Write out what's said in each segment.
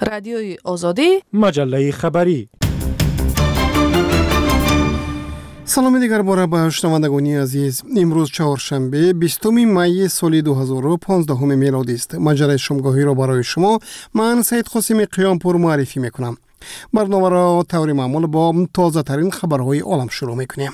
رادیوی آزادی، مجله خبری. سلام دیگر باره به شنوندگان عزیز. امروز چهارشنبه 20 می سال 2015 میلادی است. مجله شامگاهی را برای شما من سید قاسم قیامپور معرفی میکنم. برنامه را طور معمول با تازه ترین خبرهای عالم شروع میکنیم.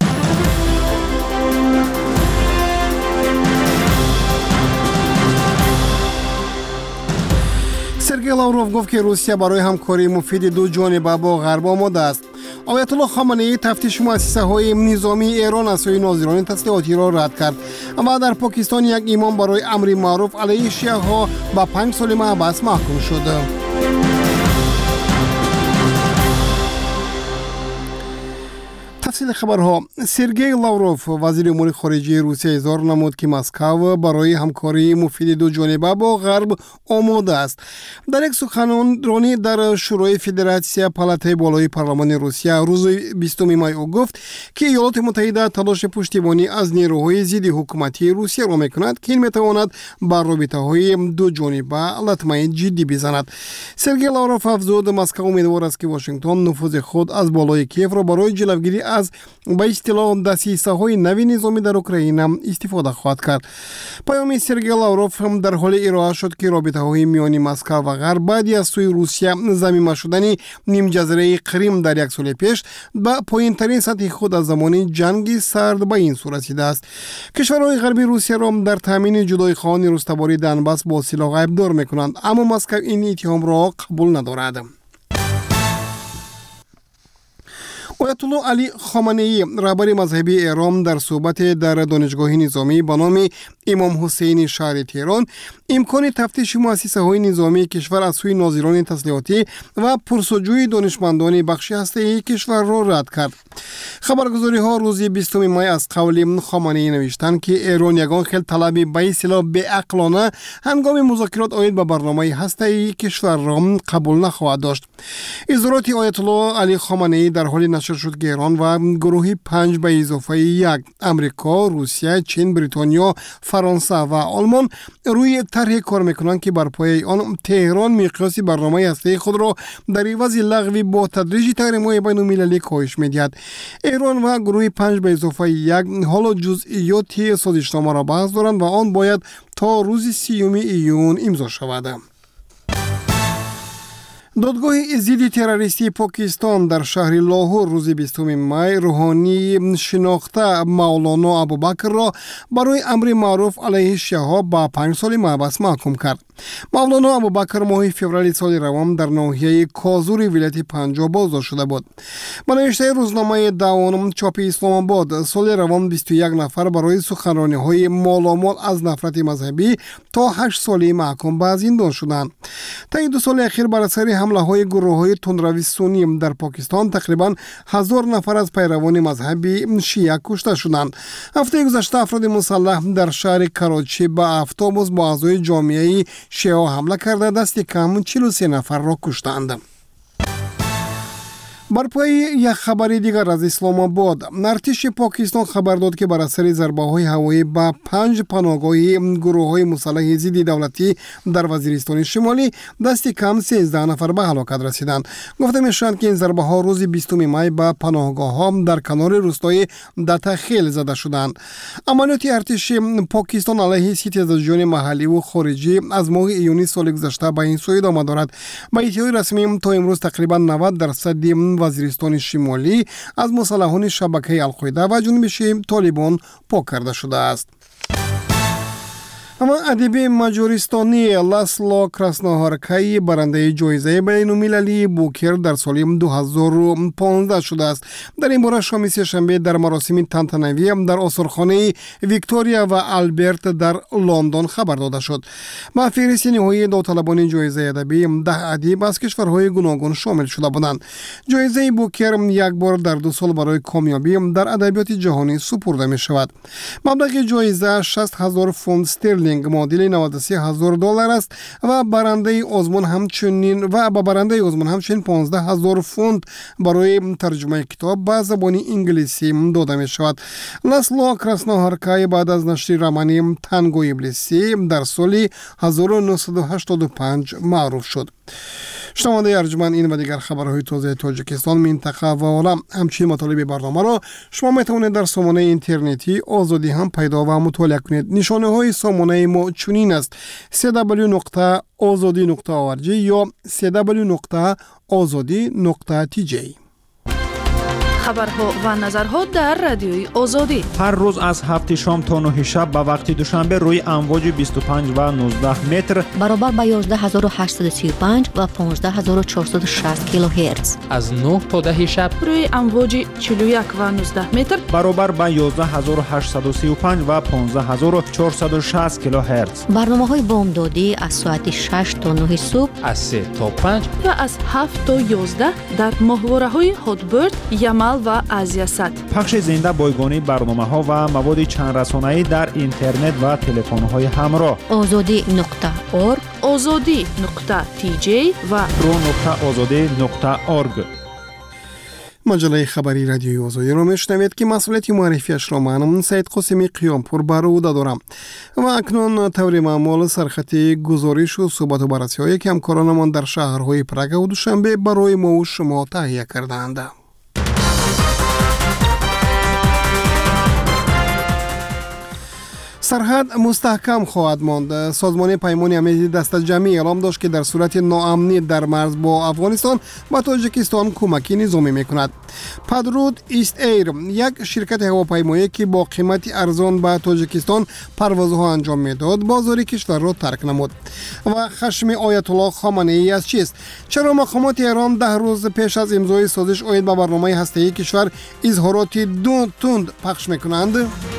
سرگئی لاوروف گفت که روسیه برای همکاری مفید دو جانبه با غرب آماده است. آیت الله خامنه‌ای تفتیش مؤسسه‌های نظامی ایران از سوی ناظران تسلیحاتی را رد کرد. اما در پاکستان یک امام برای امر معروف علیه شیعه‌ها به 5 سال محبس محکوم شد. تفصیل خبرها. سرگئی لاوروف وزیر امور خارجه روسیه اظهار نمود که مسکو برای همکاری مفید دو جانبه با غرب آماده است. در یک سخنرانی در شورای فدراسیون پالاتای بالای پارلمان روسیه روز 20 می او گفت که ایالات متحده تلاش پشتیبانی از نیروهای ضد حکومتی روسیه را میکند که این میتواند بر رابطه‌های دو جانبه لطمه جدی بزند. سرگئی لاوروف افزود مسکو امیدوار است که واشنگتن نفوذ خود از بالای کیف را برای جلوگیری از به اصطلاح دسیسه‌های نوی نظامی در اوکراین استفاده خواهد کرد. پیام سرگئی لاوروف هم در حال ارائه شد که رابطه‌های میان مسکو و غرب بعد از سوی روسیه ضمیمه شدن نیم جزیره کریم در یک سال پیش به پایین‌ترین سطح خود از زمان جنگ سرد به این صورت رسیده است. کشورهای غربی روسیه را در تامین جدایی خواهان رستباری دنباس با سلاح ابدار می‌کنند، اما مسکو این اتهام را قبول ندارد. آیت الله علی خامنه‌ای رهبر مذهبی ایران در صحبت در دانشگاه نظامی به نام امام حسین شهر تهران امکان تفتیش مؤسسه‌های نظامی کشور از سوی ناظران تسلیحاتی و پرسجوی دانشمندان بخش هسته‌ای کشور را رد کرد. خبرگزاری‌ها روز 20 می از قول خامنه‌ای نوشتند که ایران یگان خیل طلب به اصطلاح بی‌عقلانه هنگام مذاکرات آید به برنامه هسته‌ای کشور را قبول نخواهد داشت. اظهارات آیت الله علی خامنه‌ای در حال نشر شد که ایران و گروه 5 به اضافه 1 امریکا، روسیه، چین، بریتانیا، فرانسه و آلمان روی طرح کار میکنند که بر پایه آن تهران میقیاس برنامه هسته‌ای خود را در عوض لغو با تدریج تحریم‌های بین‌المللی کاهش می‌دهد. ایران و گروه 5 به اضافه 1 حالا جزئیات سازشنامه را بحث دارند و آن باید تا روز 30 ایون امضا شود. دادگاه ضد تروریستی پاکستان در شهر لاهور روز 20 می روحانی شناخته مولانا ابوبکر را برای امر معروف علیه شیعه‌ها به 5 سال محبس محکوم کرد. مولانا ابوبکر ماه فوریه سال روان در ناحیه کازور ولایت پنجاب بازداشت شده بود. به نوشته روزنامه داون چاپ اسلام آباد سال روان 21 نفر برای سخنرانی‌های مالامال از نفرت مذهبی تا 8 سالی محکوم به زندان شدند. طی 2 سال اخیر بر اثر حمله‌های گروه‌های تندروی سنی در پاکستان تقریباً 1000 نفر از پیروان مذهبی شیعه کشته شدند. هفته گذشته افراد مسلح در شهر کراچی به اتوبوس با اعضای جامعه شیعه حمله کرده دست کم 43 نفر را کشتند. بر پای یک خبر دیگر از اسلام آباد، ارتش پاکستان خبر داد که بر اثر ضربه‌های هوایی به 5 پناهگاه گروه‌های مسلح ضد دولتی در وزیرستان شمالی دست کم 13 نفر به هلاکت رسیدند. گفته می‌شود که این ضربه‌ها روز 20 می به پناهگاه‌ها در کنار روستای دتخیل زده شدند. عملیات ارتش پاکستان علیه سیتیزنان محلی و خارجی از ماه ایونی سال گذشته به این سو ادامه دارد. با اطلاع رسمی تا امروز تقریباً 90% وزیرستان شمالی از مسلحان شبکه القاعده و جنوبی طالبان پاک کرده شده است. اما ادیب مجارستانی لاسلو کراسنوهارکی برنده جایزه بین‌المللی بوکر در سال 2015 شده است. در این باره شام سه‌شنبه در مراسم تنتنوی در آثارخانه ویکتوریا و آلبرت در لندن خبر داده شد. با فهرست نهایی داوطلبان جایزه ادبی 10 ادیب از کشورهای گوناگون شامل شده بودند. جایزه بوکر یک بار در 2 سال برای کامیابی در ادبیات جهانی سپرده می شود. مبلغ جایزه 60,000 پوند استرلینگ شیلینگ معادل 93,000 دلار است و برنده آزمون همچنین 15,000 فونت برای ترجمه کتاب به زبان انگلیسی داده می شود. لاسلو کراسنوهارکای بعد از نشر رمانی تانگو ابلیسی در سال 1985 معروف شد. شنونده ارجمند، این و دیگر خبرهای تازه تاجیکستان، منطقه و عالم، همچنین مطالب برنامه را شما میتوانید در سامانه اینترنتی آزادی هم پیدا و مطالعه کنید. نشانه های سامانه ما چنین است: www.azadi.org یا www.azadi.tj. خبرها و نظرها در رادیوی آزادی هر روز از 7 شام تا 9 شب به وقت دوشنبه روی امواج 25 و 19 متر برابر با 11835 و 15460 کیلوهرتز. از 9 تا 10 شب روی امواج 41 و 19 متر برابر با 11835 و 15460 کیلوهرتز. برنامه‌های بامدادی از ساعت 6 تا 9 صبح، از 3 تا 5 و از 7 تا 11 در ماهواره‌های هاتبرد، یمل و آزیاسات. پخش زنده بایگانی برنامه‌ها و مواد چند رسانه‌ای در اینترنت و تلفن‌های همراه. azadi.org، azadi.tj و pro.azadi.org. مجله خبری رادیوی آزادی را میشنوید که مسئولیت معرفیش را من سید قاسمی قیامپور بر عهده دارم و اکنون طور معمول سرخط گزارش و صحبت و بررسی‌هایی که همکارانمان در شهرهای پراگ و دوشنبه برای ما و شما تهیه کرده‌اند. سرحد مستحکم خواهد ماند. سازمان پیمان امنیتی دست جمعی اعلام داشت که در صورت ناامنی در مرز با افغانستان به تاجیکستان کمکی نظامی میکند. پدرود ایست ایر، یک شرکت هواپیمایی که با قیمت ارزان به تاجیکستان پروازها انجام میداد، بازار کشور را ترک نمود. و خشم آیت الله خامنه‌ای از چیست؟ چرا مقامات ایران 10 روز پیش از امضای سازش عاید به برنامه هسته‌ای کشور اظهارات تند پخش میکنند؟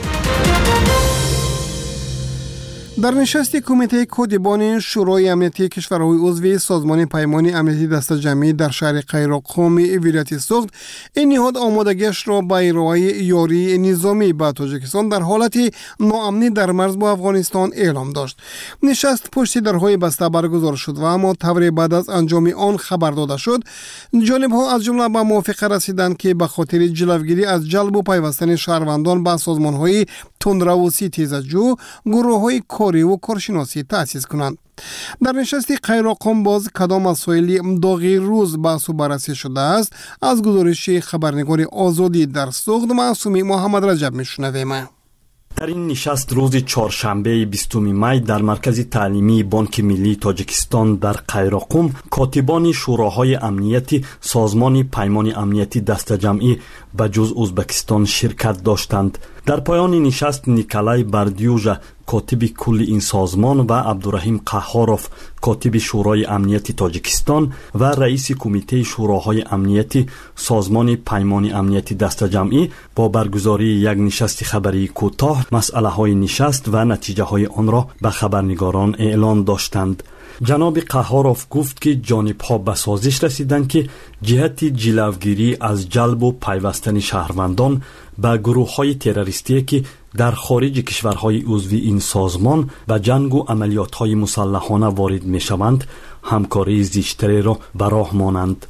در نشست کمیته کدیبان شورای امنیتی کشورهای عضو سازمان پیمان امنیتی دست جمعی در شهر قیراقوم ولایت سوخت، این نهاد آمادگیش را به ارائه یاری نظامی به تاجیکستان در حالت ناامنی در مرز با افغانستان اعلام داشت. نشست پشت درهای بسته برگزار شد و اما طوری بعد از انجام آن خبر داده شد جانب‌ها از جمله به موافقه رسیدند که به خاطر جلوگیری از جلب و پیوستن شهروندان به سازمان‌های تندرو و تیزجو، گروه‌های کاری و کارشناسی تأسیس کنند. در نشست قیراقوم باز کدام مسائل داغی روز بحث و بررسی شده است؟ از گزارش خبرنگار آزادی در سوخت معصومی محمد رجب میشنویم. در این نشست روز چهارشنبه 20 می در مرکز تعلیمی بانک ملی تاجیکستان در قیراقوم کاتبان شوراهای امنیتی سازمان پیمان امنیتی دست جمعی به جز ازبکستان شرکت داشتند. در پایان نشست نیکلای بردیوژا کاتب کل این سازمان و عبدالرحیم قهاروف کاتب شورای امنیتی تاجیکستان و رئیس کمیته شوراهای امنیتی سازمان پیمان امنیتی دست جمعی با برگزاری یک نشست خبری کوتاه مسئله های نشست و نتیجه های آن را به خبرنگاران اعلان داشتند. جناب قهاروف گفت که جانب‌ها به سازش رسیدند که جهت جلوگیری از جلب و پیوستن شهروندان به گروه‌های تروریستی که در خارج کشورهای عضو این سازمان به جنگ و عملیات‌های مسلحانه وارد می‌شوند همکاری زیستری را به راه مانند.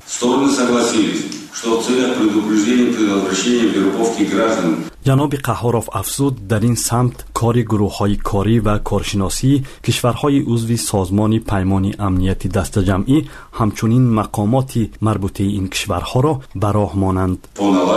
جناب قهاروف افزود در این سمت کار گروه‌های کاری و کارشناسی کشورهای عضو سازمان پیمان امنیتی دست جمعی همچنین مقامات مربوطه این کشورها را به راه مانند.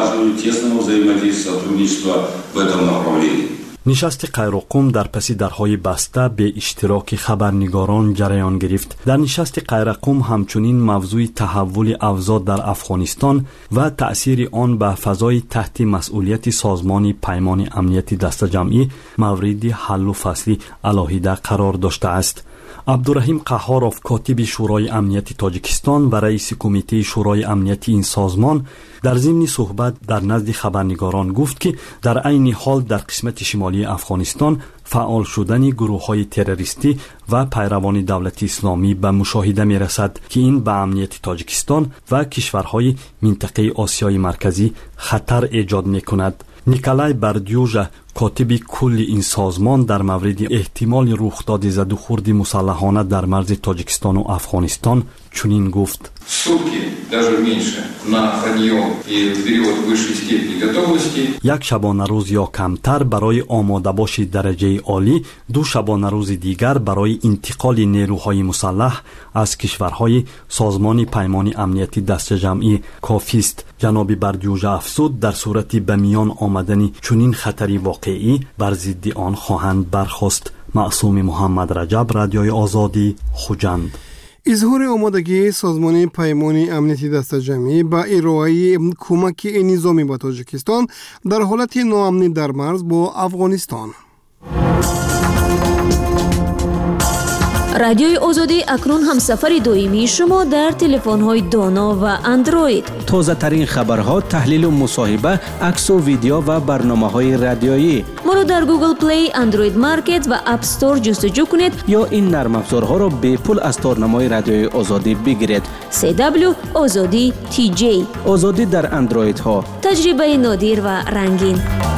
نشست قیراقوم در پس درهای بسته به اشتراک خبرنگاران جریان گرفت. در نشست قیراقوم همچنین موضوع تحول اوضاع در افغانستان و تأثیر آن به فضای تحت مسئولیت سازمان پیمان امنیتی دست جمعی مورد حل و فصل علاهیده قرار داشته است. عبدالرحیم قهاروف کاتب شورای امنیتی تاجیکستان و رئیس کمیته شورای امنیتی این سازمان در ضمن صحبت در نزد خبرنگاران گفت که در عین حال در قسمت شمالی افغانستان فعال شدن گروه‌های تروریستی و پیروان دولت اسلامی به مشاهده می رسد که این به امنیت تاجیکستان و کشورهای منطقه آسیای مرکزی خطر ایجاد می کند. نیکلای بردیوژا کاتب کل این سازمان در مورد احتمال رخداد زد و خورد مسلحانه در مرز تاجیکستان و افغانستان چنین گفت: یک شبانه روز یا کمتر برای آماده باش درجه عالی، 2 شبانه روز دیگر برای انتقال نیروهای مسلح از کشورهای سازمان پیمان امنیتی دست جمعی کافی است. جناب بردیوژه افزود در صورتی به میان آمدن چنین خطری واقعی بر ضد آن خواهند برخاست. معصوم محمد رجب، رادیوی آزادی، خوجند. اظهار آمادگی سازمان پیمان امنیتی دست جمعی با ارائه کمک نظامی به تاجیکستان در حالت ناامنی در مرز با افغانستان. رادیوی آزادی اکنون هم سفر دویمی شما در تلفن‌های دانا و اندروید. تازه ترین خبرها، تحلیل و مصاحبه، عکس و ویدیو و برنامه‌های رادیویی. ما رو در گوگل پلی، اندروید مارکت و اپ استور جستجو کنید یا این نرم افزارها را به پول از تارنمای رادیوی آزادی بگیرید. CW آزادی TJ. آزادی در اندروید ها. تجربه نادر و رنگین.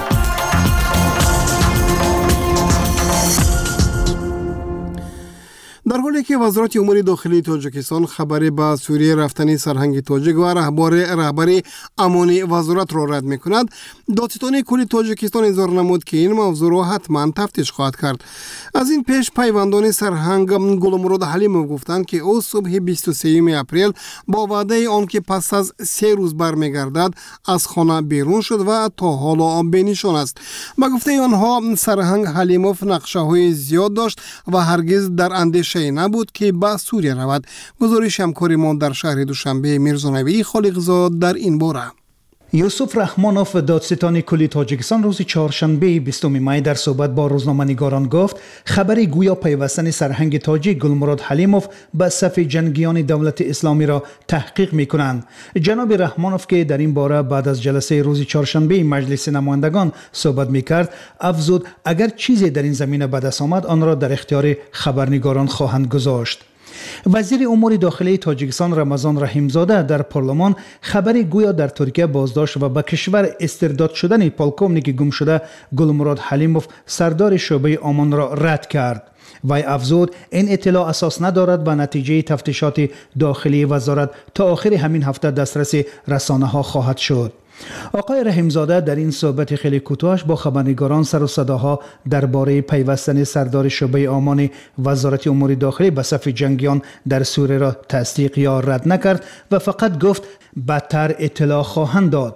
در حالی که وزارت امور داخلی تاجیکستان خبر به سوریه رفتن سرهنگ تاجیک و رهبر امانی وزارت را رد می‌کند، دادستان کل تاجیکستان اظهار نمود که این موضوع را حتما تفتیش خواهد کرد. از این پیش پیوندان سرهنگ گلمراد حلیموف گفتند که او صبح 23 اپریل با وعده آنکه پس از 3 روز برمیگردد از خانه بیرون شد و تا حالا بینشان است. با گفته آنها سرهنگ حلیموف نقشه‌های زیاد داشت و هرگز در اندیشه نبود که به سوریه رود. گزارش همکار ما در شهر دوشنبه میرزانوی خالقزاد در این باره. یوسف رحمانوف، دادستان کلی تاجیکستان، روز چهارشنبه 20 می در صحبت با روزنامه‌نگاران گفت خبری گویا پیوستن سرهنگ تاجیک گلمراد حلیموف به صف جنگیان دولت اسلامی را تحقیق می‌کنند. جناب رحمانوف که در این باره بعد از جلسه روز چهارشنبه مجلس نمایندگان صحبت می‌کرد، افزود اگر چیزی در این زمینه به دست آمد آن را در اختیار خبرنگاران خواهند گذاشت. وزیر امور داخلی تاجیکستان رمضان رحیمزاده در پارلمان خبری گویا در ترکیه بازداشت و به کشور استرداد شدن پالکوونیک گم شده گلمراد حلیموف سردار شعبه آمان را رد کرد. وی افزود این اطلاع اساس ندارد و نتیجه تفتیشات داخلی وزارت تا آخر همین هفته دسترس رسانه ها خواهد شد. آقای رحیمزاده در این صحبت خیلی کوتاهش با خبرنگاران سر و صداها درباره پیوستن سردار شعبه آمان وزارت امور داخلی به صف جنگیان در سوریه را تصدیق یا رد نکرد و فقط گفت بدتر اطلاع خواهند داد.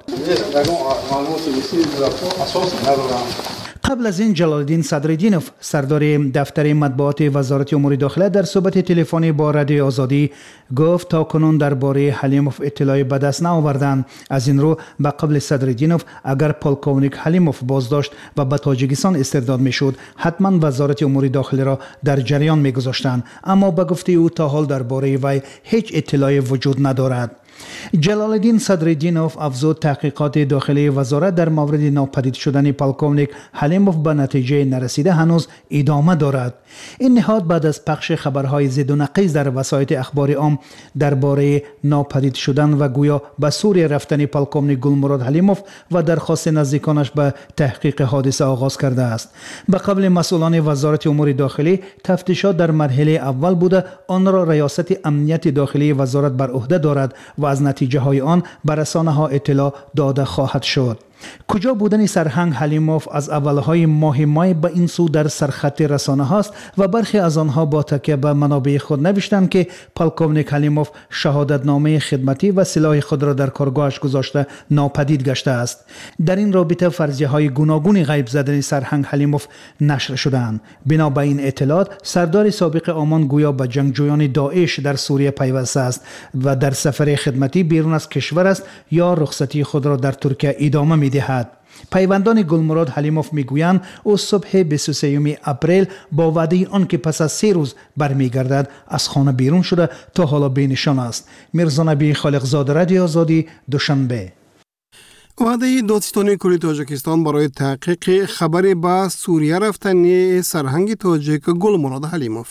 قبل از این جلال الدین صدرالدینوف سردار دفتر مطبوعات وزارت امور داخله در صحبت تلفنی با رادیوی آزادی گفت تا کنون درباره حلیموف اطلاعی به دست نآوردند. از این رو به قبل صدرالدینوف اگر پالکوونیک حلیموف بازداشت و به تاجیکستان استرداد میشد حتما وزارت امور داخلی را در جریان میگذاشتند، اما به گفته او تا حال درباره وی هیچ اطلاعی وجود ندارد. جلال الدین صدرالدینوف افزود تحقیقات داخلی وزارت در مورد ناپدید شدن پالکوونیک حلیموف به نتیجه نرسیده هنوز ادامه دارد. این نهاد بعد از پخش خبرهای ضد و نقیض در وسایل اخبار عام درباره ناپدید شدن و گویا به سوریه رفتن پالکوونیک گلمراد حلیموف و درخواست نزدیکانش به تحقیق حادثه آغاز کرده است. به قبل مسئولان وزارت امور داخلی تفتیشات در مرحله اول بوده، آن را ریاست امنیت داخلی وزارت بر عهده دارد و از نتیجه های آن بر رسانه ها اطلاع داده خواهد شد. کجا بودن سرهنگ حلیموف از اولهای ماه مای به این سو در سرخط رسانه هاست و برخی از آنها با تکیه به منابع خود نوشتند که پالکوونیک حلیموف شهادتنامه خدمتی و سلاح خود را در کارگاهش گذاشته ناپدید گشته است. در این رابطه فرضیه های گوناگون غیب زدن سرهنگ حلیموف نشر شدند. بنا به این اطلاعات سردار سابق آمان گویا به جنگجویان داعش در سوریه پیوسته است و در سفر خدمتی بیرون از کشور است یا رخصتی خود را در ترکیه ادامه می‌دهد. پیوندان گلمراد حلیموف میگویند او صبح 23 اپریل با وعده آن که پس از 3 روز برمیگردد از خانه بیرون شده تا حالا بینشان است. میرزانوی خالقزاد، رادیوی آزادی، دوشنبه. وعده دادستان کلی تاجیکستان برای تحقیق خبری به سوریه رفتن سرهنگ تاجیک گلمراد حلیموف.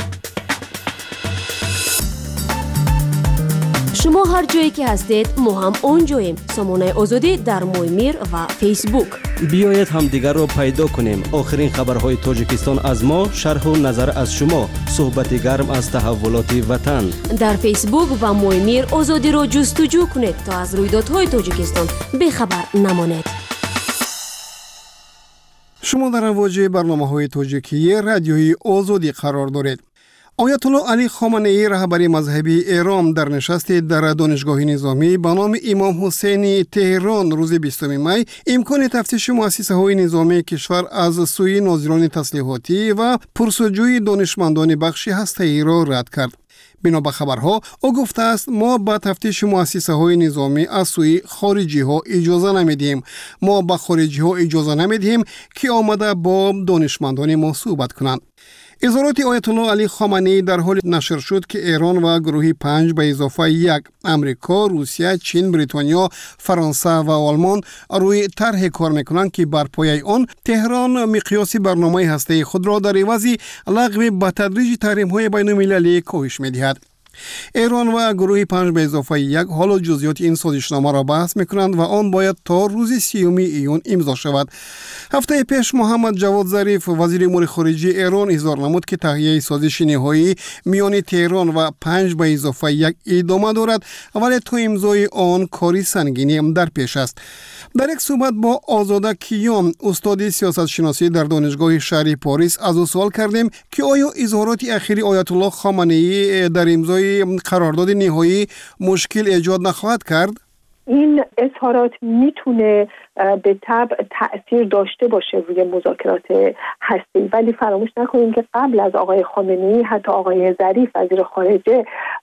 شما هر جایی که هستید ما هم اونجاییم. سامانه آزادی در مویمیر و فیسبوک. بیایید همدیگر را پیدا کنیم. آخرین خبرهای تاجیکستان از ما، شرح و نظر از شما، صحبت گرم از تحولات وطن. در فیسبوک و مویمیر آزادی را جستجو کنید تا از رویدادهای تاجیکستان بخبر نمانید. شما در واجه برنامه‌های تاجیکی رادیوی آزادی قرار دارید. آیت الله علی خامنه ای رهبر مذهبی ایران در نشستی در دانشگاه نظامی به نام امام حسینی تهران روز 20 می امکان تفتیش مؤسسه‌های نظامی کشور از سوی ناظران تسلیحاتی و پرسجوی دانشمندان بخش هسته‌ای را رد کرد. بنا به خبرها او گفته است ما به تفتیش مؤسسه‌های نظامی از سوی خارجی‌ها اجازه نمیدیم. ما به خارجی‌ها اجازه نمیدیم که آمده با دانشمندان ما صحبت کنند. اظهارات آیت الله علی خامنه ای در حال نشر شد که ایران و گروه 5 به اضافه 1 امریکا، روسیه، چین، بریتانیا، فرانسه و آلمان روی طرح کار میکنند که بر پایه آن تهران مقیاس برنامه هسته‌ای خود را در عوض لغو به تدریج تحریم‌های بین‌المللی کاهش می‌دهد. ایران و گروه 5 به اضافه 1 حالا جزئیات این سازشنامه را بحث میکنند و آن باید تا روز 30 ایون امضا شود. هفته پیش محمد جواد ظریف وزیر امور خارجه ایران اظهار نمود که تهیه سازش نهایی میان تهران و 5 به اضافه 1 ادامه دارد ولی تا امضای آن کاری سنگینی در پیش است. در یک صحبت با آزاده کیان استاد سیاست شناسی در دانشگاه شهری پاریس از او سوال کردیم که آیا اظهارات اخیری آیت الله خامنه ای در امضای قرارداد نهایی مشکل ایجاد نخواهد کرد؟ این اظهارات میتونه به طبع تأثیر داشته باشه روی مذاکرات هسته‌ای، ولی فراموش نکنیم که قبل از آقای خامنه‌ای حتی آقای ظریف وزیر خارجه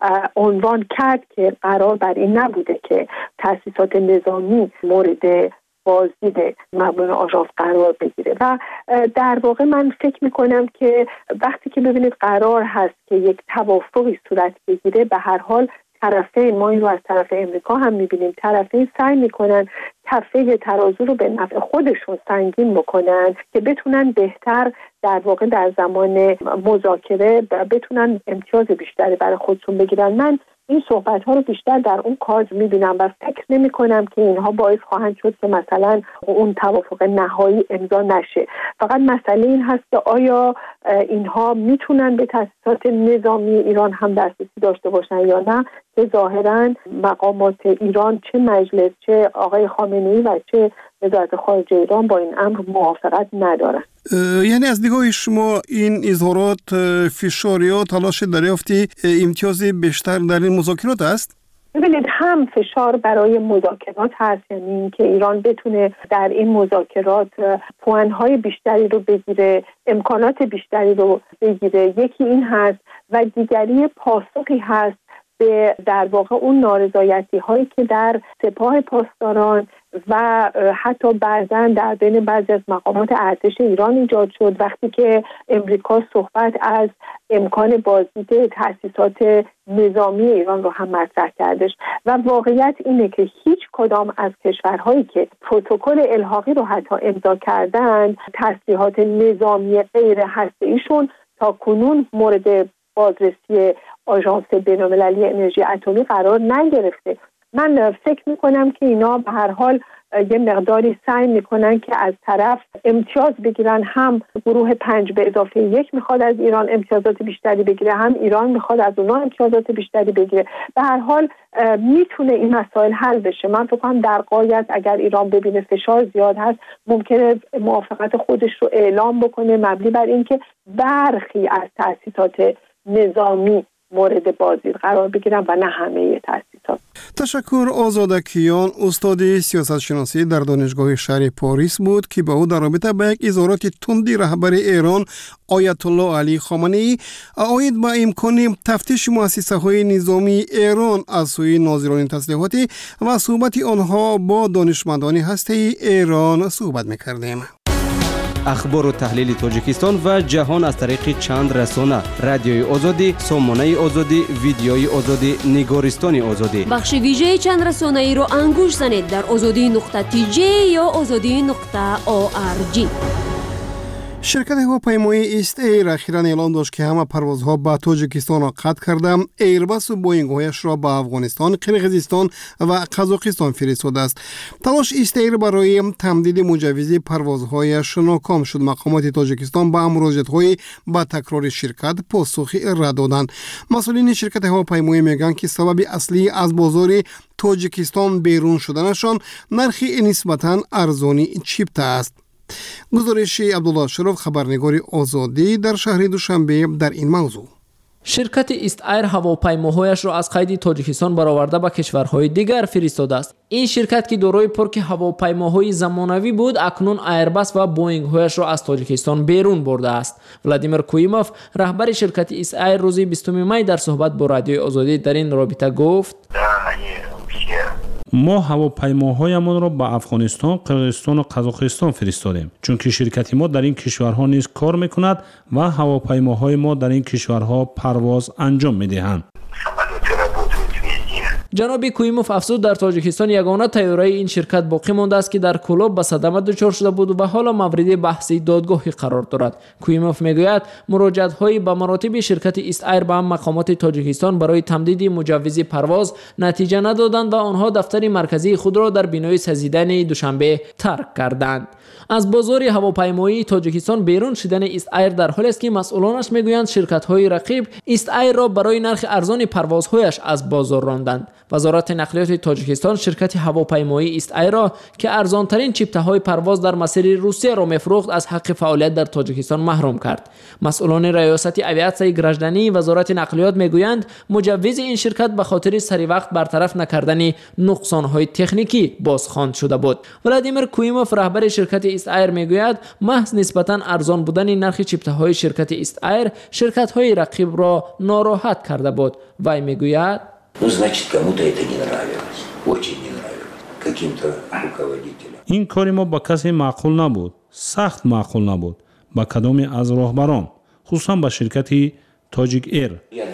عنوان کرد که قرار بر این نبوده که تأسیسات نظامی مورد بازدید ماموران آژانس قرار بگیره و در واقع من فکر میکنم که وقتی که ببینید قرار هست که یک توافقی صورت بگیره، به هر حال طرفین، ما این رو از طرف امریکا هم میبینیم، طرفین سعی میکنن کفه ترازو رو به نفع خودشون سنگین بکنن که بتونن بهتر در واقع در زمان مذاکره بتونن امتیاز بیشتری برای خودشون بگیرن. من این صحبت ها رو بیشتر در اون کادر میبینم و فکر نمی کنم که اینها باعث خواهند شد که مثلا اون توافق نهایی امضا نشه. فقط مسئله این هست که آیا اینها میتونن به تأسیسات نظامی ایران هم دسترسی داشته باشن یا نه، که ظاهرا مقامات ایران چه مجلس، چه آقای خامنه‌ای و چه وزارت خارجه ایران با این امر موافقت ندارن. یعنی از دیدگاه شما این اظهارات فشار یا تلاش دریافت امتیاز بیشتر در این مذاکرات است؟ ببینید، هم فشار برای مذاکرات هست، یعنی اینکه ایران بتونه در این مذاکرات پوانهای بیشتری رو بگیره، امکانات بیشتری رو بگیره، یکی این هست و دیگری پاسخی هست به در واقع اون نارضایتی هایی که در سپاه پاسداران و حتی بعضا در بین بعضی از مقامات ارتش ایران ایجاد شد وقتی که امریکا صحبت از امکان بازدید تأسیسات نظامی ایران رو هم مطرح کردش و واقعیت اینه که هیچ کدام از کشورهایی که پروتکل الحاقی رو حتی امضا کردن تسلیحات نظامی غیر هسته‌ایشون تا کنون مورد بازرسی آژانس بین‌المللی انرژی اتمی قرار نگرفته. من فکر میکنم که اینا به هر حال یه مقداری سعی میکنن که از طرف امتیاز بگیرن، هم گروه 5 به اضافه 1 میخواد از ایران امتیازات بیشتری بگیره، هم ایران میخواد از اونا امتیازات بیشتری بگیره. به هر حال میتونه این مسائل حل بشه. من فکر کنم در غایت اگر ایران ببینه فشار زیاد هست ممکنه موافقت خودش رو اعلام بکنه مبنی بر اینکه برخی از تأسیسات نظامی مورد بازدید قرار بگیرن و نه همه تأسیسات. تشکر. آزاده کیان استاد سیاست شناسی در دانشگاه شهری پاریس بود که به او در رابطه با یک اظهارات تندی رهبر ایران آیت الله علی خامنه ای عاید به امکان تفتیش مؤسسه‌های نظامی ایران از سوی ناظران تسلیحاتی و صحبت آنها با دانشمندان هسته‌ای ایران صحبت می‌کردیم. اخبار و تحلیل تاجیکستان و جهان از طریق چند رسانه: رادیوی آزادی، سامانه آزادی، ویدیوی آزادی، نگارستان آزادی. بخش ویژه چند رسانه ای رو انگوش زنید در azadi.tj یا azadi.org. شرکت هواپیمایی ایست ایر اخیراً اعلام داشت که همه پروازها به تاجیکستان را قطع کرده. ایرباس و بوینگ هایش را به افغانستان، قرقیزستان و قزاقستان فرستاده است. تلاش ایست ایر برای تمدید مجوز پروازهایش ناکام شد. مقامات تاجیکستان به مراجعت‌های با تکرار شرکت پاسخی رد دادند. مسئولین شرکت هواپیمایی میگن که سبب اصلی از بازار تاجیکستان بیرون شدنشان نرخ نسبتاً ارزانی چیپته است. گزارش عبدالله شرف، خبرنگار آزادی، در شهر دوشنبه در این موضوع. شرکت ایست ایر هواپیماهایش را از قید تاجیکستان برآورده به کشورهای دیگر فرستاده است. این شرکت که دارای پارک هواپیماهای زمانوی بود، اکنون ایرباس و بوینگ هایش را از تاجیکستان بیرون برده است. ولادیمیر کویموف، رهبر شرکت ایست ایر، روز 20 می در صحبت با رادیوی آزادی در این رابطه گفت: ما هواپیماهایمان را به افغانستان، قرقیزستان و قزاقستان فرستادیم، چون که شرکت ما در این کشورها نیز کار میکند و هواپیماهای ما در این کشورها پرواز انجام میدهند. جناب کویموف افزود در تاجیکستان یگانه طیاره این شرکت باقی مانده است که در کلاب به صدمه دچار شده بود و حالا مورد بحثی دادگاهی قرار دارد. کویموف میگوید مراجعت‌های به مراتب شرکت ایست ایر به مقامات تاجیکستان برای تمدید مجوز پرواز نتیجه ندادند و آنها دفتر مرکزی خود را در بینای سزیدن دوشنبه ترک کردند. از بازار هواپیمایی تاجیکستان بیرون شدن ایست ایر در حالی است که مسئولانش میگویند شرکت‌های رقیب ایست ایر را برای نرخ ارزان پروازهایش از بازار راندند. وزارت نقلیات تاجیکستان شرکت هواپیمایی ایست ایر را که ارزانترین چیپته‌های پرواز در مسیر روسیه را می‌فروخت از حق فعالیت در تاجیکستان محروم کرد. مسئولان ریاست اویاسیون گراژدانی وزارت نقلیات میگویند مجوز این شرکت به خاطر سری وقت برطرف نکردن نقصان‌های تکنیکی بازخواند شده بود. ولادیمیر کویموف، رهبر شرکت ایست ایر، میگوید محض نسبتاً ارزان بودن نرخ چیپته‌های شرکت ایست ایر شرکت‌های رقیب را ناراحت کرده بود. وی میگوید: این کاری ما با کسی معقول نبود، سخت معقول نبود، با کدامی از راهبران، خصوصا با شرکت تاجیک ایر.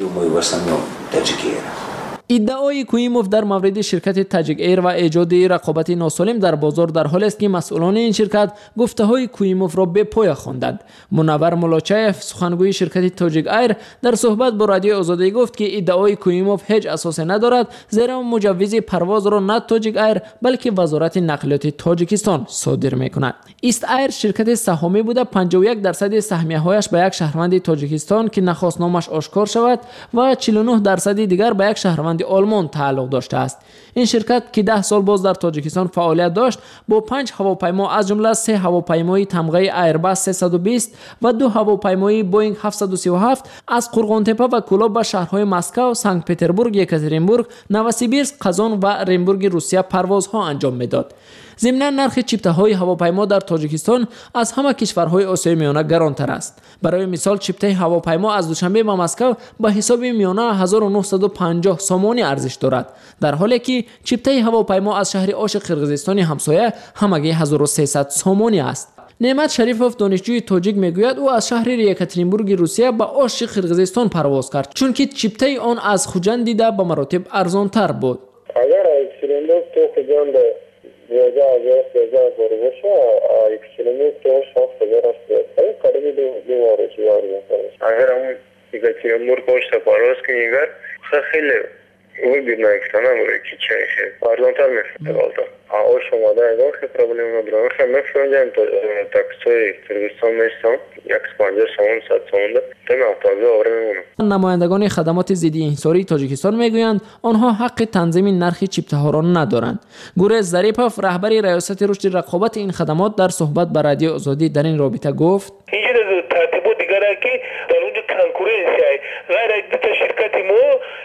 ادعای کویموف در مورد شرکت تاجیک ایر و ایجاد رقابت ناسالم در بازار در حالی است که مسئولان این شرکت گفته‌های کویموف را به پای خواندند. منور ملاچایف، سخنگوی شرکت تاجیک ایر، در صحبت با رادیو آزادی گفت که ادعای کویموف هیچ اساسی ندارد، زیرا مجوز پرواز را نه تاجیک ایر بلکه وزارت نقلیات تاجیکستان صادر می‌کند. ایست ایر شرکت سهامی بوده 51% سهمیه‌هایش به یک شهروند تاجیکستان که نخواست نامش آشکار شود و 49% دیگر به یک شهروند آلمان تعلق داشته است. این شرکت که 10 سال باز در تاجیکستان فعالیت داشت، با 5 هواپیما از جمله 3 هواپیمای تمغه ایرباس 320 و 2 هواپیمای بوینگ 737 از قرغانتپه و کولاب به شهرهای مسکو، سنت پترزبورگ، یکاترینبورگ، نوسیبیرسک، قزان و رنبورگ روسیه پروازها انجام میداد. ضمناً نرخ چیپته‌های هواپیما در تاجیکستان از همه کشورهای آسیای میانه گرانتر است. برای مثال چیپته هواپیما از دوشنبه به مسکو به حساب میانه 1950 سومانی ارزش دارد، در حالی که چیپته هواپیما از شهر آش قرقیزستان همسایه همگی 1300 سومانی است. نعمت شریفوف، دانشجوی تاجیک، میگوید او از شهر یکاترینبورگ روسیه به آش قرقیزستان پرواز کرد چون که چیپته آن از خوجند دیده به مراتب ارزانتر بود. اگر اکسیلندر تو خوجند 11,000 باشه، اکسیلندر تو 7,000 است. قریب 2,000 است. اگر هم یکاترینبورگ پشت پرواز کنی، خیلی ویبیدنا екстана моряки чаще. Арзонтар мефталта. А ош омада егор хе проблем надро. Хе мефтонjam таксой Кыргызстан мешам. 150 сомон 100 сомон. Тема тавзиа авремон. نمایندگان خدمات ضد انحصاری تاجیکستان میگویند آنها حق تنظیم نرخ چیپته‌ها را ندارند. گورز ظریفوف، رهبر ریاست رشد رقابت این خدمات، در صحبت با رادیو آزادی در این رابطه گفت: ترتیبات دیگری که در اونجا کنکورنسی غیر از شرکت ما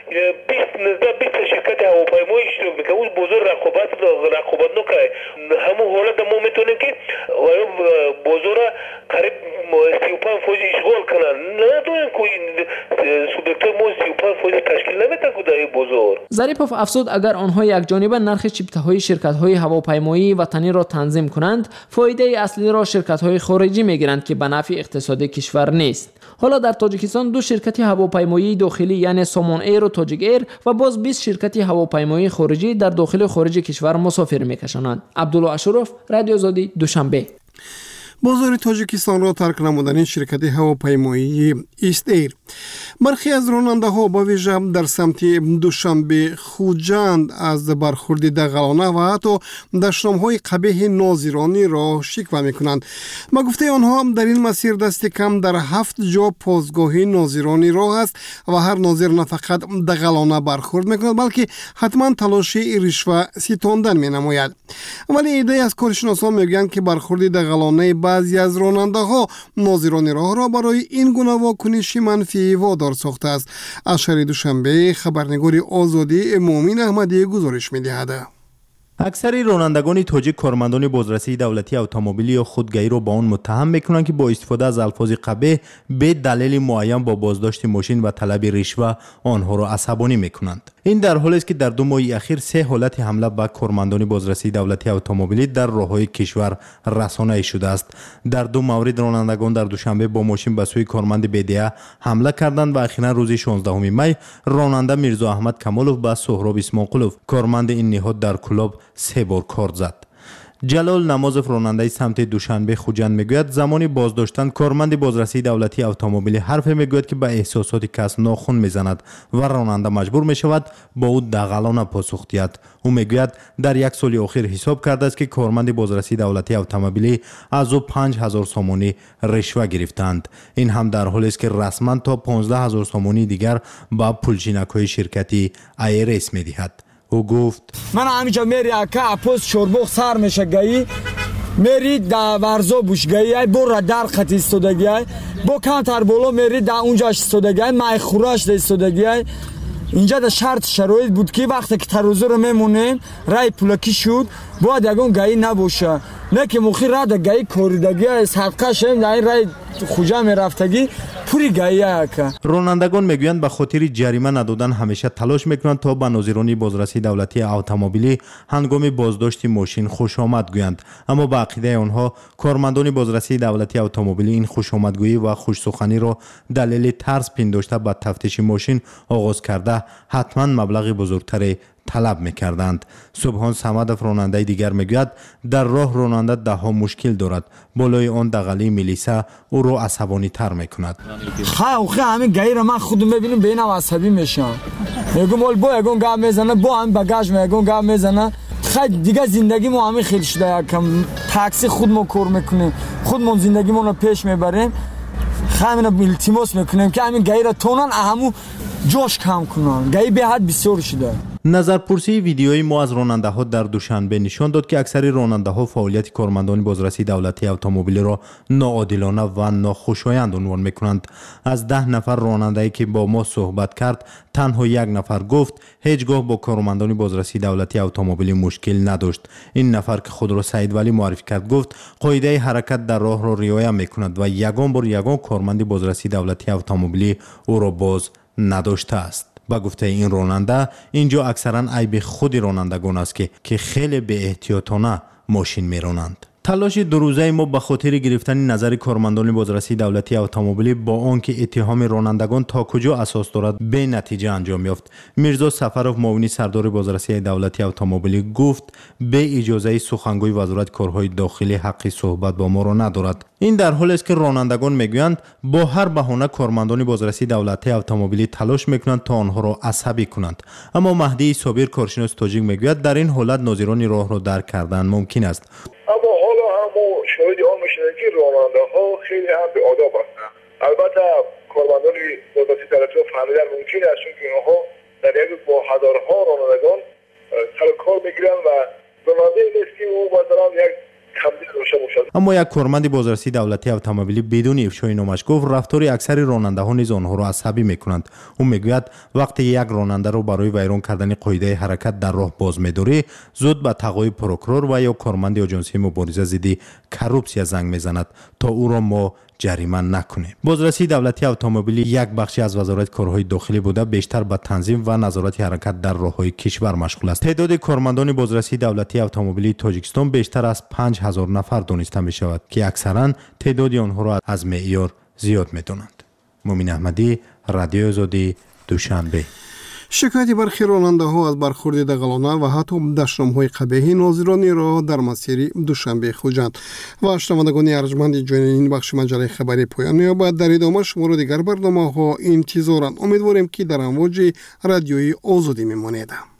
20 شرکت هواپیمایی اشتراک میکنه. اون بازار رقابت نکنه. همون حالت ما میتونیم که بازار قریب 35% اشغال کنن. نداریم که سوبیکت ما 35% تشکیل نمیده که در بازار. ظریفوف افزود اگر آنها یکجانبه نرخ چیپته‌های شرکت‌های هواپیمایی وطنی را تنظیم کنند، فایده اصلی را شرکت‌های خارجی میگیرند که به نفع اقتصاد کشور نیست. حالا در تاجیکستان 2 شرکت هواپیمایی داخلی یعنی سومون ایر و تاجیک ایر و باز 20 شرکت هواپیمایی خارجی در داخل و خارج کشور مسافر میکشانند. عبدالله اشرف، رادیو آزادی، دوشنبه. بازار تاجیکستان را ترک نمودن شرکت هواپیمایی ایست ایر. برخی از راننده‌ها با ویژه در سمت دوشنبه خوجند از برخورد دغلانه و حتی دشنام‌های قبیح ناظرانی را شکوه می‌کنند. با گفته آنها در این مسیر دست کم در 7 جا پاسگاهی ناظرانی راه است و هر ناظر نه فقط دغلانه برخورد می‌کند بلکه حتما تلاشی رشوه ستاندن می‌نماید. ولی ایده از کارشناسان میگویند که برخورد دغلانه بعضی از راننده‌ها ناظران راه را برای این گونه واکنش منفی وادار ساخته است. از شهر دوشنبه خبرنگار آزادی مومین احمدی گزارش می‌دهد. اکثر رانندگان تاجیک کارمندان بازرسی دولتی اتومبیلی یا خودگیری را با آن متهم میکنند که با استفاده از الفاظ قبیح به دلیل معین با بازداشت ماشین و طلب رشوه آنها را عصبانی میکنند. این در حالی است که در 2 ماه اخیر 3 حالت حمله به کارمندان بازرسی دولتی اتومبیلی در راههای کشور رسانه‌ای شده است. در 2 مورد رانندگان در دوشنبه با ماشین به سوی کارمند بدیه حمله کردند و اخیراً روز 16 می راننده میرزا احمد کمالوف به سهراب اسماعیلوف کارمند این نهاد در کلاب 3 بار کار زد. جلال نمازف راننده سمت دوشنبه خوجند میگوید زمانی بازداشتن کارمند بازرسی دولتی اتومبیلی حرف میگوید که به احساسات کس ناخن میزند و راننده مجبور میشود با او دغلانه پاسخ دهد. او میگوید در 1 سال اخیر حساب کرده است که کارمند بازرسی دولتی اتومبیلی از او 5000 سومانی رشوه گرفتند. این هم در حالی است که رسما تا 15000 سومانی دیگر با پولچینک‌های شرکتی ایرس میدهد. او گفت من همینجا میری اکا اپوز چوربوخ سر میشه گایی میری در ورزا بوشگایی های بور در خط ایستادگی های با کانتر بولو میری در اونجا ایستادگی های مای خوراش در ایستادگی های. اینجا در شرط شرایط بود که وقتی که تروزه رو میمونین رای پولکی شد باید یکون گایی نباشه نه که مخی را در گایی کوریدگی های صدقه شدیم در این رای خوجا میرفتگی پوری گایی های که رانندگان میگویند به خاطر جریمه ندادن همیشه تلاش میکنند تا به ناظران بازرسی دولتی اتومبیلی هنگام بازداشت ماشین خوش آمد گویند، اما به عقیده آنها کارمندان بازرسی دولتی اتومبیلی این خوش آمدگویی و خوش سخنی را دلیل ترس پنداشته به تفتیش ماشین آغاز کرده حتما مبلغ بزرگتری طلب میکردند. سبحان صمدف راننده دیگر میگوید در راه راننده ده ها مشکل دارد، بالای آن دغلی میلیسه او را عصبانی تر میکند. خیلی همین گایی را من خودم ببینم به این عصبی میشم میگم مال با یکون گام میزنه با هم بگاج میگم گام میزنه. خیلی دیگه زندگی ما همین خیلی شده یکم تاکسی خودمون کار میکنیم خودمون زندگیمون رو پیش میبریم. خیلی التماس میکنیم که همین گایی را تونن اهمو جوش کم کنن. گایی به حد بسیار شده. نظرپرسی ویدیوی ما از راننده ها در دوشنبه نشان داد که اکثر راننده ها فعالیت کارمندان بازرسی دولتی اتومبیلی را ناعادلانه و ناخوشایند عنوان میکنند. از 10 نفر راننده که با ما صحبت کرد تنها 1 نفر گفت هیچگاه با کارمندان بازرسی دولتی اتومبیلی مشکل نداشت. این نفر که خود را سعید ولی معرفی کرد گفت قاعده حرکت در راه را رعایت میکند و یگان بار یگان کارمند بازرسی دولتی اتومبیلی او را باز نداشته است. با گفته این راننده اینجا اکثرا عیب خود رانندگان است که خیلی به احتیاطانه ماشین میرانند. تلاش 2 روزه ما به خاطر گرفتن نظر کارمندان بازرسی دولتی اتومبیلی با آنکه اتهام رانندگان تا کجا اساس دارد به نتیجه انجام یافت. میرزا سفرов معاون سردار بازرسی دولتی اتومبیلی گفت به اجازه سخنگوی وزارت کارهای داخلی حق صحبت با ما را ندارد. این در حالی است که رانندگان میگویند با هر بهانه کارمندان بازرسی دولتی اتومبیلی تلاش میکنند تا آنها را عصبی کنند. اما مهدی صابر کارشناس تاجیک میگوید در این حالت ناظران راه را درک کردن ممکن است. اما حالا هم شاهد آن میشنیم که راننده ها خیلی هم به آداب هستند. البته کارمندان بازرسی دولتی فهمیدن ممکن است چون اینها در یک با هزارها رانندگان سر کار میگیرند و راننده نیست که او مثلا یک اما یک کارمند بازرسی دولتی اتومبیلی بدون افشای نامش گفت رفتار اکثر راننده ها نیز آنها را عصبی میکنند. او میگوید وقتی یک راننده را برای ویران کردن قاعده حرکت در راه باز می‌داری زود به تقاضای پروکرور و یا کارمند آژانسی مبارزه ضد کروپسیا زنگ میزند تا او را ما جریمه نکنیم. بازرسی دولتی اتومبیلی یک بخشی از وزارت کارهای داخلی بوده بیشتر به تنظیم و نظارت حرکت در راههای کشور مشغول است. تعداد کارمندان بازرسی دولتی اتومبیلی تاجیکستان بیشتر از 5000 نفر دانسته می شود که اکثرا تعداد آنها را از معیار زیاد می دانند. مومین احمدی، رادیو آزادی، دوشنبه. شکایت برخی راننده‌ها از برخورد دغلانه و حتی دشنام‌های قبیح ناظران راه در مسیر دوشنبه خوجند. و شنوندگان ارجمند جان این بخش مجله خبری پایان می‌یابد. در ادامه شما دیگر برنامه‌ها انتظارم. امیدواریم که در امواج رادیوی آزادی میمانید.